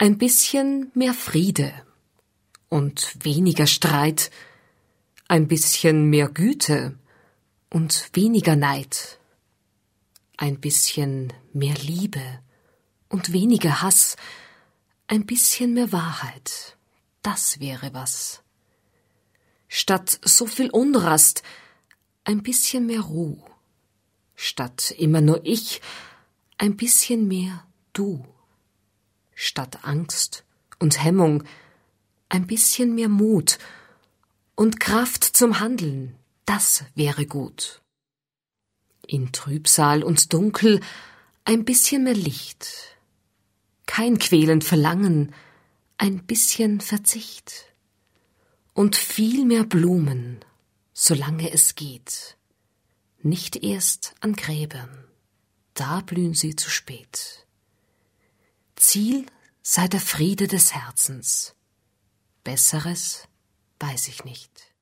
Ein bisschen mehr Friede und weniger Streit, ein bisschen mehr Güte und weniger Neid, ein bisschen mehr Liebe und weniger Hass, ein bisschen mehr Wahrheit, das wäre was. Statt so viel Unrast, ein bisschen mehr Ruhe. Statt immer nur ich, ein bisschen mehr du. Statt Angst und Hemmung, ein bisschen mehr Mut und Kraft zum Handeln, das wäre gut. In Trübsal und Dunkel ein bisschen mehr Licht, kein quälend Verlangen, ein bisschen Verzicht und viel mehr Blumen, solange es geht. Nicht erst an Gräbern, da blühen sie zu spät. Ziel sei der Friede des Herzens. Besseres weiß ich nicht.